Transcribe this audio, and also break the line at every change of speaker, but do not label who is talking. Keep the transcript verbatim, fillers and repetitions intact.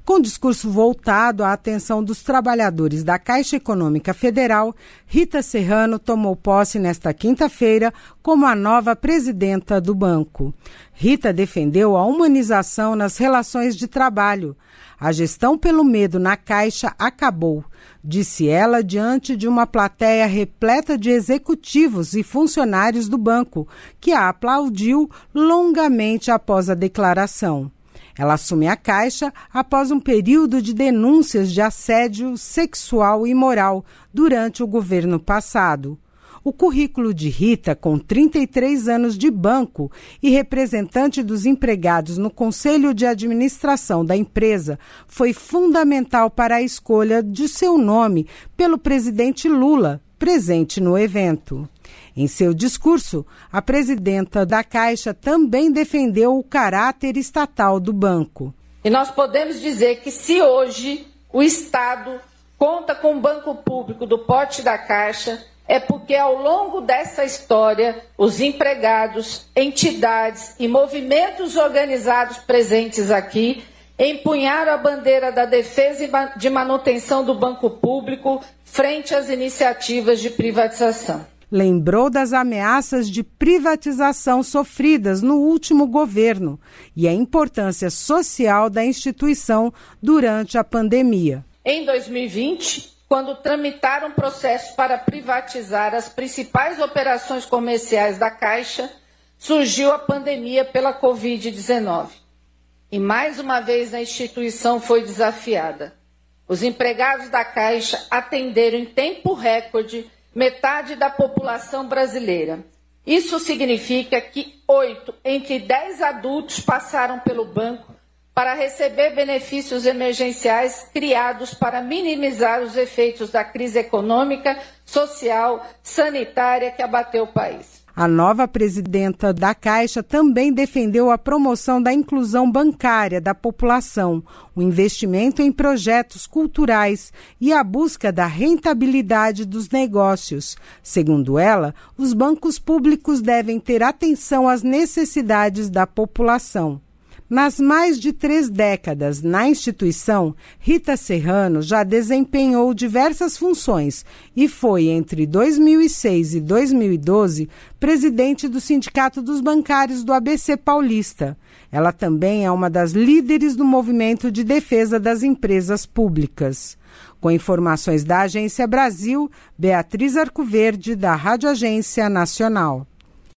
Com discurso voltado à atenção dos trabalhadores da Caixa Econômica Federal, Rita Serrano tomou posse nesta quinta-feira como a nova presidenta do banco. Rita defendeu a humanização nas relações de trabalho. A gestão pelo medo na Caixa acabou, disse ela diante de uma plateia repleta de executivos e funcionários do banco, que a aplaudiu longamente após a declaração. Ela assume a Caixa após um período de denúncias de assédio sexual e moral durante o governo passado. O currículo de Rita, com trinta e três anos de banco e representante dos empregados no Conselho de Administração da empresa, foi fundamental para a escolha de seu nome pelo presidente Lula, presente no evento. Em seu discurso, a presidenta da Caixa também defendeu o caráter estatal do banco.
E nós podemos dizer que se hoje o Estado conta com um banco público do porte da Caixa, é porque ao longo dessa história, os empregados, entidades e movimentos organizados presentes aqui empunharam a bandeira da defesa e de manutenção do banco público frente às iniciativas de privatização.
Lembrou das ameaças de privatização sofridas no último governo e a importância social da instituição durante a pandemia.
Em dois mil e vinte, quando tramitaram processos para privatizar as principais operações comerciais da Caixa, surgiu a pandemia pela covid dezenove. E mais uma vez a instituição foi desafiada. Os empregados da Caixa atenderam em tempo recorde metade da população brasileira. Isso significa que oito entre dez adultos passaram pelo banco para receber benefícios emergenciais criados para minimizar os efeitos da crise econômica, social, sanitária que abateu o país.
A nova presidenta da Caixa também defendeu a promoção da inclusão bancária da população, o investimento em projetos culturais e a busca da rentabilidade dos negócios. Segundo ela, os bancos públicos devem ter atenção às necessidades da população. Nas mais de três décadas na instituição, Rita Serrano já desempenhou diversas funções e foi, entre dois mil e seis e dois mil e doze, presidente do Sindicato dos Bancários do A B C Paulista. Ela também é uma das líderes do movimento de defesa das empresas públicas. Com informações da Agência Brasil, Beatriz Arcoverde, da Rádio Agência Nacional.